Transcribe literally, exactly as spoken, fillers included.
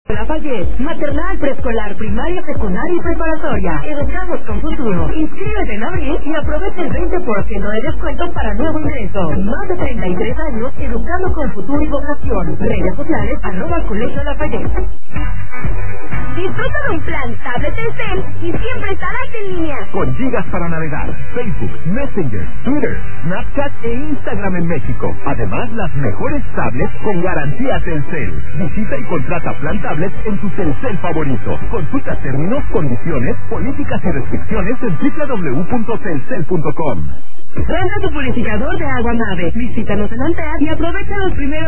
Lafayette, maternal, preescolar, primaria, secundaria y preparatoria. Educamos con futuro. Inscríbete en abril y aprovecha el veinte por ciento de descuento para nuevo ingreso. Más de treinta y tres años educando con futuro y vocación. Redes sociales, arroba Colegio Lafayette. Disfruta de un plan tablet Telcel y siempre estarás en línea. Con gigas para navegar, Facebook, Messenger, Twitter, Snapchat e Instagram en México. Además, las mejores tablets con garantía Telcel. Visita y contrata plan tablet en tu Telcel favorito. Consulta términos, condiciones, políticas y restricciones en doble u doble u doble u punto telcel punto com. Renta tu purificador de agua Nave. Visítanos en Antea y aprovecha los primeros